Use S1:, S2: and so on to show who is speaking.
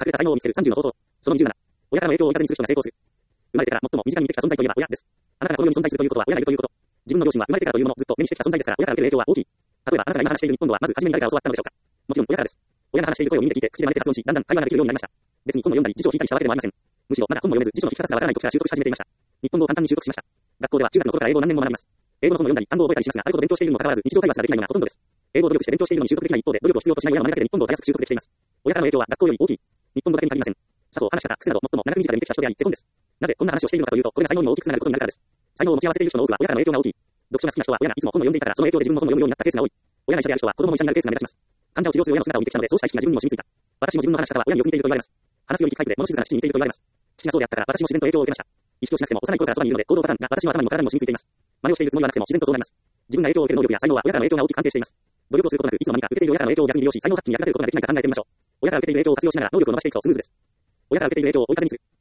S1: れた才能を見つける30の方法。その27。親からの影響を追い風にする人が成功する。生まれてから最も身近に見てきた存在といえば親です。あなたがこの世に存在するということは親がいるということ。自分の両親は生まれてからというものをずっと目にしてきた存在ですから、親から受ける影響は大きい。例えば、あなたが今話している日本語はまず初めに誰から教わったのでしょうか。もちろん親からです。親が話している声を耳で聞いて、口で真似て発音し、だんだん会話ができるようになりました。別に本を読んだり辞書を引いたりしたわけでもありません。むしろまだ本も読めず辞書の引き方すらわからない時から習得し始めていました。日本語を簡単に習得しました。学校では中学の頃から英語を何年も学びます。英語の本を読んだり単語を覚えたりしますが、あることを勉強しているにもかかわらず日常会話すらできないのがほとんどです。英語を努力して勉強しているのに習得できない一方で、努力を必要としない親の真似だけで日本語をたやすく習得できています。親からの影響は学校より大きい。日本語だけに限りません。佐藤、話し方、癖など最も長く短く見てきた人であり、手本です。なぜこんな話をしているのかというと、これが才能にも大きくつながることになるからです。才能を持ち合わせている人の多くは親からの影響が大きい。読書が好きな人は親がいつも本を読んでいたから、その影響で自分も本を読むようになったケースが多い。親が医者である人は子供も医者になるケースが目立ちます。患者を治療する親の姿を見てきたので、そうした意識が自分にも染みついた。私も自分の話し方は親によく似ていると言われます。話すより聞くタイプで物静かな父に似ていると言われます。父がそうであったから、私も自然と影響を受けました。意識をしなくても幼い頃からそばにいるので、行動パターンが私の頭にも体にも染みついています。真似をしているつもりはなくても自然とそうなります。自分が影響を受ける能力や才能は親からの影響が大きく関係しています。努力をすることなく、いつの間にか受けている親からの影響を逆に利用し、才能発揮に役立てることができないか考えてみましょう。親から受けている影響を活用しながら能力を伸ばしていくとスムーズです。親から受けている影響を追い風にする。